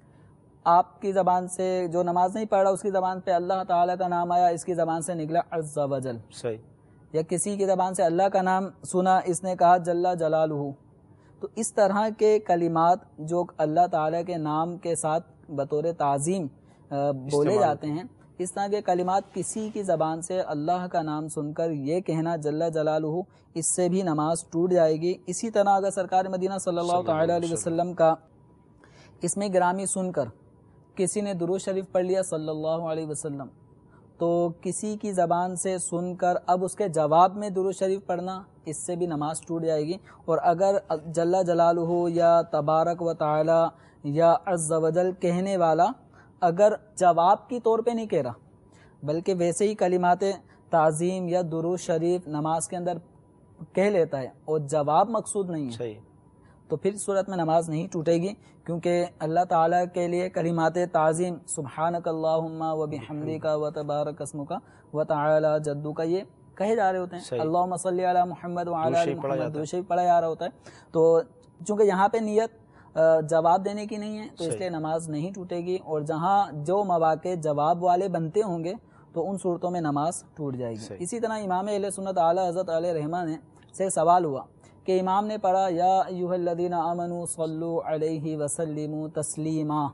آپ کی زبان سے، جو نماز نہیں پڑھ رہا اس کی زبان پہ اللہ تعالیٰ کا نام آیا، اس کی زبان سے نکلا عز و جل، صحیح، یا کسی کی زبان سے اللہ کا نام سنا، اس نے کہا جل جلالہ. تو اس طرح کے کلمات جو اللہ تعالیٰ کے نام کے ساتھ بطور تعظیم بولے جاتے ہیں، اس طرح کے کلمات کسی کی زبان سے اللہ کا نام سن کر یہ کہنا جل جلالہ، اس سے بھی نماز ٹوٹ جائے گی. اسی طرح اگر سرکار مدینہ صلی اللہ تعالیٰ علیہ وسلم کا اس میں گرامی سن کر کسی نے درود شریف پڑھ لیا صلی اللہ علیہ وسلم، تو کسی کی زبان سے سن کر اب اس کے جواب میں درود شریف پڑھنا، اس سے بھی نماز ٹوٹ جائے گی. اور اگر جل جلالہ یا تبارک و تعالی یا عز و جل کہنے والا اگر جواب کی طور پہ نہیں کہہ رہا بلکہ ویسے ہی کلمات تعظیم یا درود شریف نماز کے اندر کہہ لیتا ہے اور جواب مقصود نہیں ہے، تو پھر صورت میں نماز نہیں ٹوٹے گی، کیونکہ اللہ تعالیٰ کے لیے کلمات تعظیم سبحانک اللہم و بحمدک و تبارک اسمک و تعالی جدک یہ کہے جا رہے ہوتے ہیں. اللہم صلی علی محمد و علی آل محمد درود شریف پڑھا جا رہا ہوتا ہے. تو چونکہ یہاں پہ نیت جواب دینے کی نہیں ہے تو اس لیے نماز نہیں ٹوٹے گی، اور جہاں جو مواقع جواب والے بنتے ہوں گے تو ان صورتوں میں نماز ٹوٹ جائے گی. اسی طرح امام اہل سنت اعلیٰ حضرت علیہ رحمہ نے سے سوال ہوا کہ امام نے پڑھا یا ایھا الذین آمنوا صلوا علیہ وسلموا تسلیما،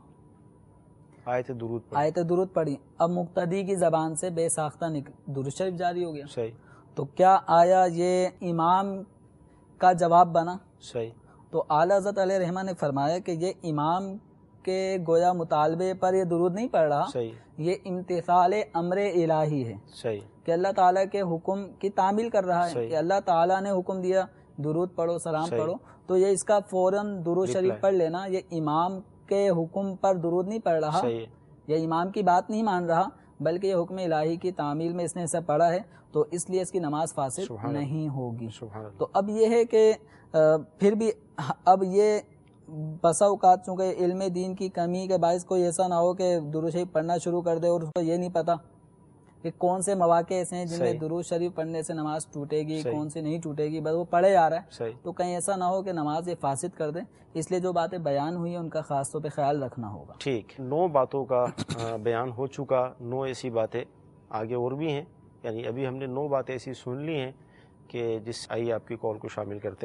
آیت درود پڑھی. اب مقتدی کی زبان سے بے ساختہ درود شریف جاری ہو گیا، تو کیا آیا یہ امام کا جواب بنا؟ تو اعلیٰ حضرت علیہ رحمہ نے فرمایا کہ یہ امام کے گویا مطالبے پر یہ درود نہیں پڑھ رہا, صحیح, یہ امتثال امر الہی ہے صحیح, کہ اللہ تعالیٰ کے حکم کی تعمیل کر رہا ہے کہ اللہ تعالیٰ نے حکم دیا درود پڑھو, سلام پڑھو, تو یہ اس کا فوراً درود شریف پڑھ لینا, یہ امام کے حکم پر درود نہیں پڑھ رہا, یہ امام کی بات نہیں مان رہا, بلکہ یہ حکم الہی کی تعمیل میں اس نے اسے پڑھا ہے, تو اس لیے اس کی نماز فاسد نہیں ہوگی. تو اب یہ ہے کہ پھر بھی اب یہ بسا اوقات چونکہ علم دین کی کمی کے باعث کوئی ایسا نہ ہو کہ درود شریف پڑھنا شروع کر دے اور اس کو یہ نہیں پتا کہ کون سے مواقع ایسے ہیں جن میں درود شریف پڑھنے سے نماز ٹوٹے گی, کون سے نہیں ٹوٹے گی, بس وہ پڑھے جا رہا ہے, تو کہیں ایسا نہ ہو کہ نماز یہ فاسد کر دے. اس لیے جو باتیں بیان ہوئی ہیں ان کا خاص طور پہ خیال رکھنا ہوگا. ٹھیک, 9 باتوں کا بیان ہو چکا, 9 ایسی باتیں آگے اور بھی ہیں, یعنی ابھی ہم نے 9 باتیں ایسی سن لی ہیں کہ جس آئیے آپ کی کال کو شامل کرتے.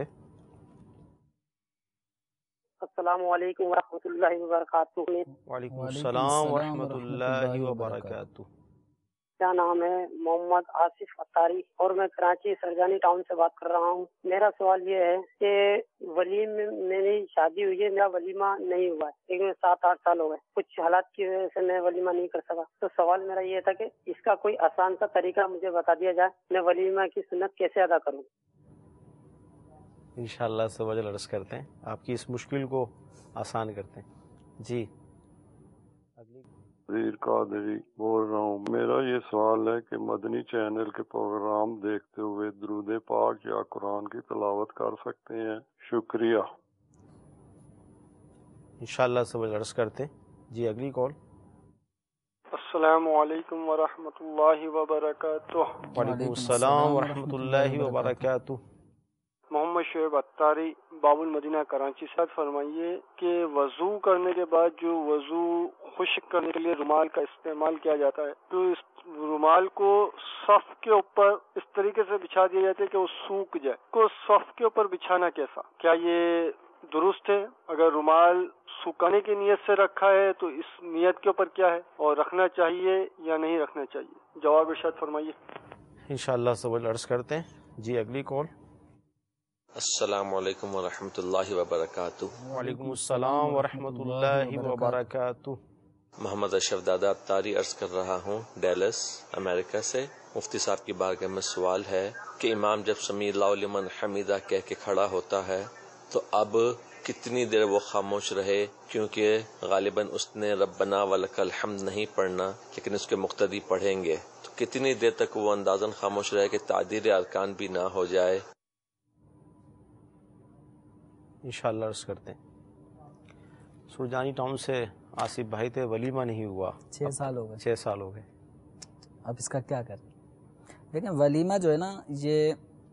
السلام علیکم ورحمۃ اللہ وبرکاتہ. وعلیکم السلام ورحمۃ اللہ وبرکاتہ. کیا نام ہے؟ محمد آصف اتاری, اور میں کراچی سرجانی ٹاؤن سے بات کر رہا ہوں. میرا سوال یہ ہے کہ ولیمے میری شادی ہوئی ہے, میرا ولیمہ نہیں ہوا ہے, لیکن 7-8 سال ہو گئے, کچھ حالات کی وجہ سے میں ولیمہ نہیں کر سکا. تو سوال میرا یہ تھا کہ اس کا کوئی آسان سا طریقہ مجھے بتا دیا جائے, میں ولیمہ کی سنت کیسے ادا کروں. انشاءاللہ سے وجہ عرض کرتے ہیں, آپ کی اس مشکل کو آسان کرتے ہیں. جی وزیر قادری بول رہا ہوں. میرا یہ سوال ہے کہ مدنی چینل کے پروگرام دیکھتے ہوئے درود پاک یا قرآن کی تلاوت کر سکتے ہیں؟ شکریہ. انشاءاللہ سب عرض کرتے ہیں. جی اگلی کال. السلام علیکم ورحمۃ اللہ وبرکاتہ. وعلیکم السلام ورحمۃ اللہ وبرکاتہ. محمد شعیب اتاری, باب المدینہ, کراچی. ساتھ فرمائیے کہ وضو کرنے کے بعد جو وضو خشک کرنے کے لیے رومال کا استعمال کیا جاتا ہے, تو اس رومال کو صف کے اوپر اس طریقے سے بچھا دیا جاتا ہے کہ وہ سوکھ جائے. کو صف کے اوپر بچھانا کیسا, کیا یہ درست ہے؟ اگر رومال سکھانے کی نیت سے رکھا ہے تو اس نیت کے اوپر کیا ہے, اور رکھنا چاہیے یا نہیں رکھنا چاہیے؟ جواب ارشاد فرمائیے. انشاءاللہ سب عرض کرتے ہیں. جی اگلی کال. السلام علیکم ورحمۃ اللہ وبرکاتہ. وعلیکم السلام ورحمۃ اللہ وبرکاتہ. محمد اشرف دادا اتاری عرض کر رہا ہوں ڈیلس امریکہ سے. مفتی صاحب کی بارگاہ میں سوال ہے کہ امام جب سمیع اللہ لمن حمیدہ کہہ کے کھڑا ہوتا ہے تو اب کتنی دیر وہ خاموش رہے, کیونکہ غالباً اس نے ربنا ولک الحمد نہیں پڑھنا لیکن اس کے مقتدی پڑھیں گے, تو کتنی دیر تک وہ اندازاً خاموش رہے کہ تعدیل ارکان بھی نہ ہو جائے؟ انشاءاللہ عرض کرتے ہیں. سرجانی ٹاؤن سے آصف بھائی تھے, ولیمہ نہیں ہوا, 6 سال ہو گئے. 6 سال ہو گئے. اب اس کا کیا کریں؟ دیکھیں ولیمہ جو ہے نا, یہ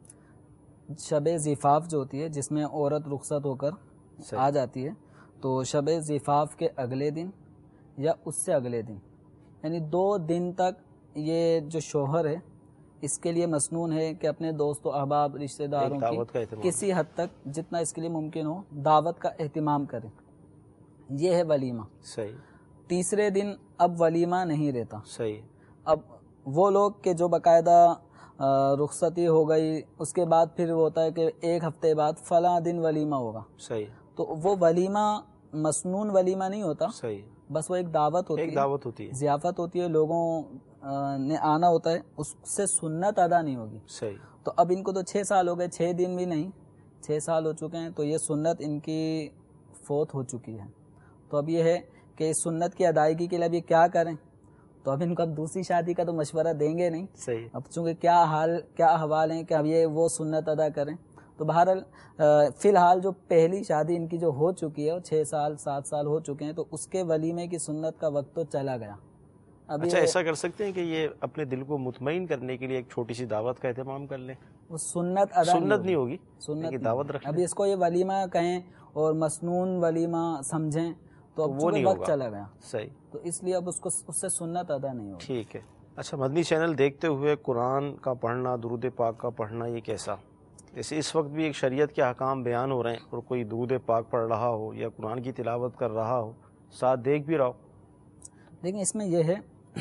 شب زفاف جو ہوتی ہے جس میں عورت رخصت ہو کر آ جاتی ہے, تو شب زفاف کے اگلے دن یا اس سے اگلے دن, یعنی 2 دن تک یہ جو شوہر ہے اس کے لیے مسنون ہے کہ اپنے دوست و احباب رشتہ داروں کی کسی حد تک جتنا اس کے لیے ممکن ہو دعوت کا اہتمام کریں. یہ ہے ولیمہ. صحیح. تیسرے دن اب ولیمہ نہیں رہتا. صحیح. اب وہ لوگ کہ جو باقاعدہ رخصتی ہو گئی, اس کے بعد پھر وہ ہوتا ہے کہ 1 ہفتے بعد فلاں دن ولیمہ ہوگا. صحیح. تو وہ ولیمہ مسنون ولیمہ نہیں ہوتا. صحیح. بس وہ ایک دعوت ہوتی ہے, ایک دعوت ہوتی ہے, ضیافت ہوتی ہے, لوگوں نے آنا ہوتا ہے, اس سے سنت ادا نہیں ہوگی. صحیح. تو اب ان کو تو 6 سال ہو گئے, 6 دن بھی نہیں, 6 سال ہو چکے ہیں, تو یہ سنت ان کی فوت ہو چکی ہے. تو اب یہ ہے کہ اس سنت کی ادائیگی کے لیے اب یہ کیا کریں, تو اب ان کو اب دوسری شادی کا تو مشورہ دیں گے نہیں. صحیح. اب چونکہ کیا احوال ہیں کہ اب یہ وہ سنت ادا کریں, تو بہرحال فی الحال جو پہلی شادی ان کی جو ہو چکی ہے وہ 6 سال 7 سال ہو چکے ہیں, تو اس کے ولیمے کی سنت کا وقت تو چلا گیا. اچھا ایسا کر سکتے ہیں کہ یہ اپنے دل کو مطمئن کرنے کے لیے ایک چھوٹی سی دعوت کا اہتمام کر لیں. وہ سنت ادا نہیں ہوگی, سنت دعوت رکھ. ابھی اس کو یہ ولیمہ کہیں اور مسنون ولیمہ سمجھیں تو اب وہ نہیں وقت چلا گیا. صحیح. تو اس لیے اب اس سے سنت ادا نہیں ہوگی. ٹھیک ہے. اچھا مدنی چینل دیکھتے ہوئے قرآن کا پڑھنا, درود پاک کا پڑھنا, یہ کیسا؟ جیسے اس وقت بھی ایک شریعت کے احکام بیان ہو رہے ہیں اور کوئی درود پاک پڑھ رہا ہو یا قرآن کی تلاوت کر رہا ہو, ساتھ دیکھ بھی رہا ہو. لیکن اس میں یہ ہے,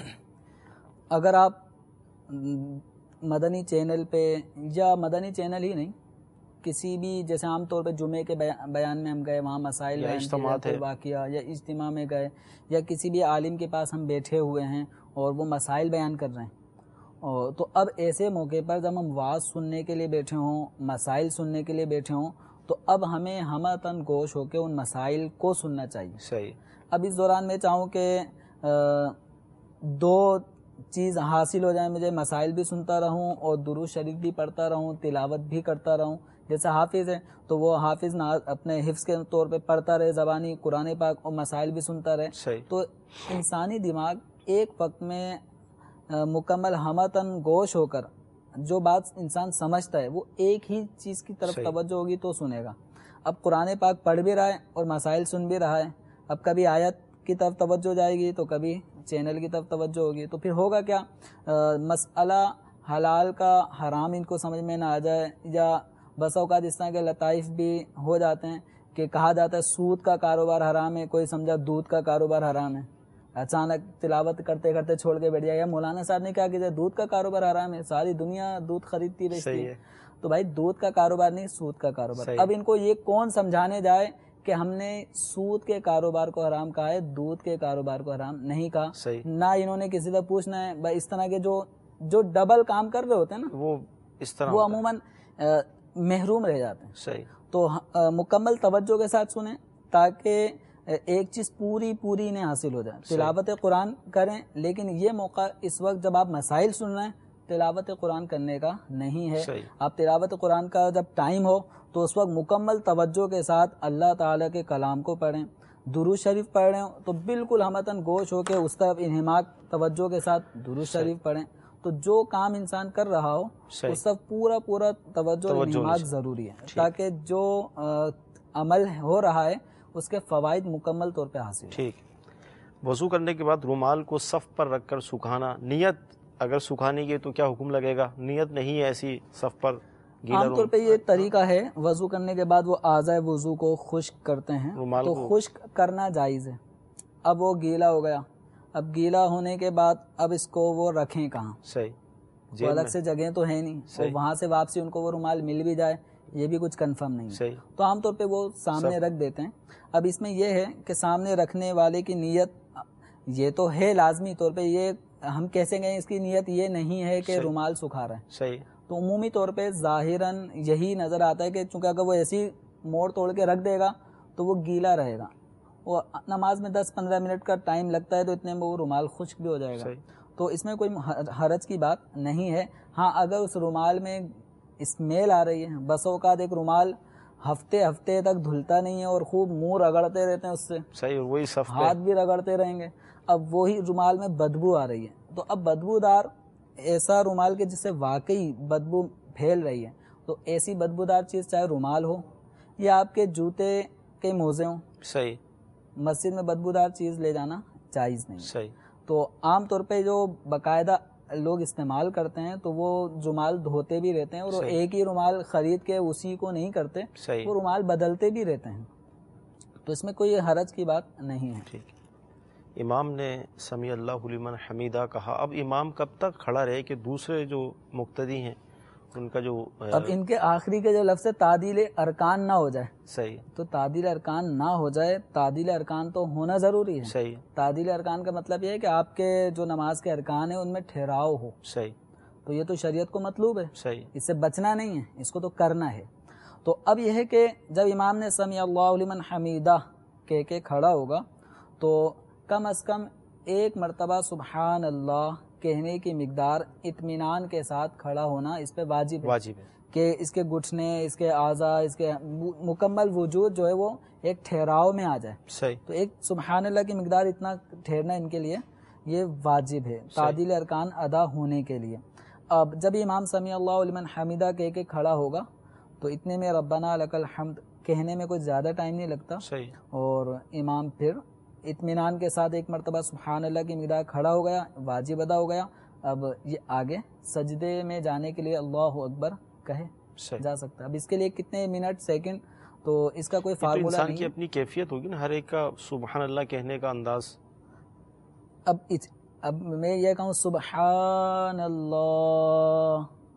اگر آپ مدنی چینل پہ یا مدنی چینل ہی نہیں کسی بھی جیسے عام طور پہ جمعے کے بیان میں ہم گئے وہاں مسائل واقعہ یا اجتماع میں گئے یا کسی بھی عالم کے پاس ہم بیٹھے ہوئے ہیں اور وہ مسائل بیان کر رہے ہیں، تو اب ایسے موقع پر جب ہم واعظ سننے کے لیے بیٹھے ہوں، مسائل سننے کے لیے بیٹھے ہوں، تو اب ہمیں ہمتن گوش ہو کے ان مسائل کو سننا چاہیے. صحیح. اب اس دوران میں چاہوں کہ دو چیز حاصل ہو جائے، مجھے مسائل بھی سنتا رہوں اور درود شریف بھی پڑھتا رہوں، تلاوت بھی کرتا رہوں. جیسے حافظ ہے تو وہ حافظ اپنے حفظ کے طور پہ پڑھتا رہے زبانی قرآن پاک اور مسائل بھی سنتا رہے. صحیح. تو انسانی دماغ ایک وقت میں مکمل ہمتن گوش ہو کر جو بات انسان سمجھتا ہے وہ ایک ہی چیز کی طرف توجہ ہوگی تو سنے گا. اب قرآن پاک پڑھ بھی رہا ہے اور مسائل سن بھی رہا ہے، اب کبھی آیت کی طرف توجہ جائے گی تو کبھی چینل کی طرف توجہ ہوگی، تو پھر ہوگا کیا؟ مسئلہ حلال کا حرام ان کو سمجھ میں نہ آ جائے، یا بس اوقات اس طرح کے لطائف بھی ہو جاتے ہیں کہ کہا جاتا ہے سود کا کاروبار حرام ہے، کوئی سمجھا دودھ کا کاروبار حرام ہے، اچانک تلاوت کرتے کرتے چھوڑ کے بیٹھ جائے. مولانا صاحب نے کہا کہ دودھ کا کاروبار حرام ہے، ساری دنیا دودھ خریدتی بیچتی ہے. تو بھائی دودھ کا کاروبار نہیں، سود کا کاروبار. اب ان کو یہ کون سمجھانے جائے کہ ہم نے سود کے کاروبار کو حرام کہا ہے، دودھ کے کاروبار کو حرام نہیں کہا. نہ انہوں نے کسی سے پوچھنا ہے. بھائی اس طرح کے جو ڈبل کام کر رہے ہوتے ہیں نا وہ اس طرح وہ عموماً محروم رہ جاتے ہیں. صحیح. تو مکمل توجہ کے ساتھ سنیں تاکہ ایک چیز پوری انہیں حاصل ہو جائے. تلاوت قرآن کریں، لیکن یہ موقع اس وقت جب آپ مسائل سن رہے ہیں تلاوت قرآن کرنے کا نہیں ہے. آپ تلاوت قرآن کا جب ٹائم ہو تو اس وقت مکمل توجہ کے ساتھ اللہ تعالیٰ کے کلام کو پڑھیں. درود شریف پڑھ رہے ہوں تو بالکل ہمتن گوش ہو کے اس طرف انہماک توجہ کے ساتھ درود شریف پڑھیں. تو جو کام انسان کر رہا ہو اس طرف پورا توجہ اور انہماک ضروری ہے تاکہ جو عمل ہو رہا ہے اس کے فوائد مکمل طور پہ حاصل. ٹھیک. وضو کرنے کے بعد رومال کو صف پر رکھ کر سکھانا، نیت اگر سکھانے کی تو کیا حکم لگے گا؟ نیت نہیں ہے ایسی صف پر عام طور پہ یہ طریقہ ہے، وضو کرنے کے بعد وہ اعضائے وضو کو خشک کرتے ہیں تو خشک کرنا جائز ہے. اب وہ گیلا ہو گیا، اب گیلا ہونے کے بعد اب اس کو وہ رکھیں کہاں؟ صحیح. الگ سے جگہ تو ہے نہیں، وہاں سے واپسی ان کو وہ رومال مل بھی جائے یہ بھی کچھ کنفرم نہیں ہے. تو عام طور پہ وہ سامنے رکھ دیتے ہیں. اب اس میں یہ ہے کہ سامنے رکھنے والے کی نیت یہ تو ہے لازمی طور پہ، یہ ہم کیسے گئے اس کی نیت یہ نہیں ہے کہ رومال سکھا رہے ہیں. صحیح. تو عمومی طور پہ ظاہراً یہی نظر آتا ہے کہ چونکہ اگر وہ ایسی موڑ توڑ کے رکھ دے گا تو وہ گیلا رہے گا. وہ نماز میں 10-15 منٹ کا ٹائم لگتا ہے تو اتنے میں وہ رومال خشک بھی ہو جائے گا. تو اس میں کوئی حرج کی بات نہیں ہے. ہاں اگر اس رومال میں اسمیل آ رہی ہے، بس اوقات ایک رومال ہفتے تک دھلتا نہیں ہے اور خوب منہ رگڑتے رہتے ہیں اس سے، صحیح، وہی صف ہاتھ بھی رگڑتے رہیں گے، اب وہی رومال میں بدبو آ رہی ہے. تو اب بدبودار ایسا رومال کے جس سے واقعی بدبو پھیل رہی ہے، تو ایسی بدبودار چیز چاہے رومال ہو یا آپ کے جوتے کے موزے ہوں، صحیح، مسجد میں بدبودار چیز لے جانا جائز نہیں. صحیح. تو عام طور پہ جو باقاعدہ لوگ استعمال کرتے ہیں تو وہ رومال دھوتے بھی رہتے ہیں اور ایک ہی رومال خرید کے اسی کو نہیں کرتے، وہ رومال بدلتے بھی رہتے ہیں. تو اس میں کوئی حرج کی بات نہیں ہے. ٹھیک. امام نے سمیع اللہ لمن حمیدہ کہا، اب امام کب تک کھڑا رہے کہ دوسرے جو مقتدی ہیں ان کا جو اب ان کے آخری کے جو لفظ تعدیل ارکان نہ ہو جائے. صحیح. تو تعدیل ارکان نہ ہو جائے، تعدیل ارکان تو ہونا ضروری ہے. صحیح. تعدیل ارکان کا مطلب یہ ہے کہ آپ کے جو نماز کے ارکان ہیں ان میں ٹھہراؤ ہو. صحیح. تو یہ تو شریعت کو مطلوب ہے. صحیح. اس سے بچنا نہیں ہے، اس کو تو کرنا ہے. تو اب یہ ہے کہ جب امام نے سمیع اللہ لمن حمیدہ کہہ کے کھڑا ہوگا تو کم از کم ایک مرتبہ سبحان اللہ کہنے کی مقدار اطمینان کے ساتھ کھڑا ہونا اس پہ واجب ہے کہ اس کے گھٹنے، اس کے اعضاء، اس کے مکمل وجود جو ہے وہ ایک ٹھہراؤ میں آ جائے. صحیح. تو ایک سبحان اللہ کی مقدار اتنا ٹھہرنا ان کے لیے یہ واجب ہے تعدیل ارکان ادا ہونے کے لیے. اب جب امام سمیع اللہ لمن حمیدہ کہہ کے کھڑا ہوگا تو اتنے میں ربنا لک الحمد کہنے میں کوئی زیادہ ٹائم نہیں لگتا. صحیح. اور امام پھر اطمینان کے ساتھ ایک مرتبہ سبحان اللہ کی مقدار کھڑا ہو گیا، واجب ادا ہو گیا. اب یہ آگے سجدے میں جانے کے لیے اللہ اکبر کہے جا سکتا ہے. اب اس کے لیے کتنے منٹ سیکنڈ تو اس کا کوئی فارمولا نہیں. انسان کی اپنی کیفیت ہوگی نا، ہر ایک کا سبحان اللہ کہنے کا انداز. اب میں یہ کہوں سبحان اللہ،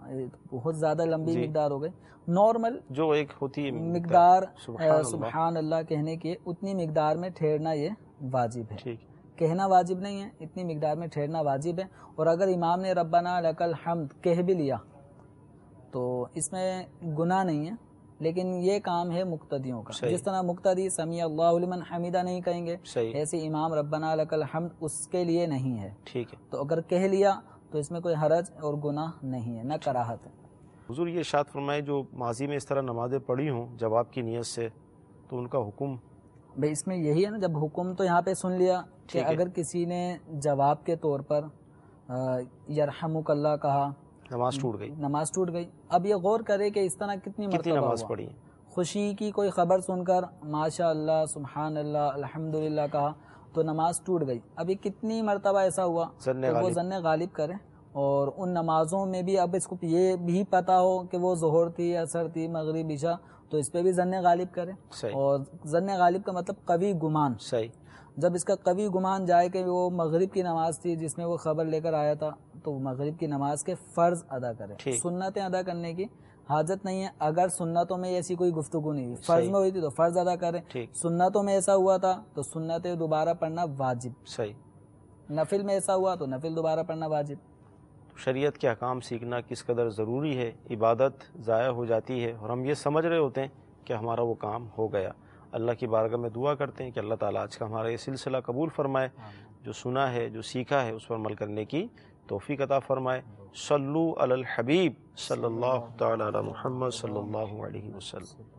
بہت زیادہ لمبی مقدار ہو گئی. نارمل جو ایک ہوتی ہے مقدار سبحان اللہ کہنے کی اتنی مقدار میں ٹھہرنا یہ واجب ہے. ٹھیک. کہنا واجب نہیں ہے، اتنی مقدار میں ٹھہرنا واجب ہے. اور اگر امام نے ربنا لک الحمد کہہ بھی لیا تو اس میں گناہ نہیں ہے، لیکن یہ کام ہے مقتدیوں کا. جس طرح مقتدی سمیع اللہ لمن حمیدہ نہیں کہیں گے، ایسے امام ربنا لک الحمد اس کے لیے نہیں ہے. ٹھیک ہے. تو اگر کہہ لیا تو اس میں کوئی حرج اور گناہ نہیں ہے، نہ کراہت ہے. حضور یہ ارشاد فرمائے جو ماضی میں اس طرح نمازیں پڑھی ہوں جواب کی نیت سے، تو ان کا حکم؟ بھئی اس میں یہی ہے نا، جب حکم تو یہاں پہ سن لیا کہ اگر کسی نے جواب کے طور پر یرحمک اللہ کہا، نماز ٹوٹ گئی. اب یہ غور کرے کہ اس طرح کتنی مرتبہ نماز پڑھی. خوشی کی کوئی خبر سن کر ماشاء اللہ سبحان اللہ الحمدللہ کہا تو نماز ٹوٹ گئی. اب یہ کتنی مرتبہ ایسا ہوا تو وہ ظن غالب کرے. اور ان نمازوں میں بھی اب اس کو یہ بھی پتا ہو کہ وہ ظہر تھی، عصر تھی، مغرب، عشاء، تو اس پہ بھی ظن غالب کرے. اور ظن غالب کا مطلب قوی گمان. جب اس کا قوی گمان جائے کہ وہ مغرب کی نماز تھی جس میں وہ خبر لے کر آیا تھا، تو مغرب کی نماز کے فرض ادا کرے. سنتیں ادا کرنے کی حاجت نہیں ہے. اگر سنتوں میں ایسی کوئی گفتگو نہیں ہوئی، فرض میں ہوئی تھی تو فرض ادا کرے. سنتوں میں ایسا ہوا تھا تو سنتیں دوبارہ پڑھنا واجب. نفل میں ایسا ہوا تو نفل دوبارہ پڑھنا واجب. شریعت کے احکام سیکھنا کس قدر ضروری ہے. عبادت ضائع ہو جاتی ہے اور ہم یہ سمجھ رہے ہوتے ہیں کہ ہمارا وہ کام ہو گیا. اللہ کی بارگاہ میں دعا کرتے ہیں کہ اللہ تعالیٰ آج کا ہمارا یہ سلسلہ قبول فرمائے. جو سنا ہے، جو سیکھا ہے، اس پر عمل کرنے کی توفیق عطا فرمائے. صلو علی الحبیب صلی اللہ تعالی علی محمد صلی اللہ علیہ وسلم.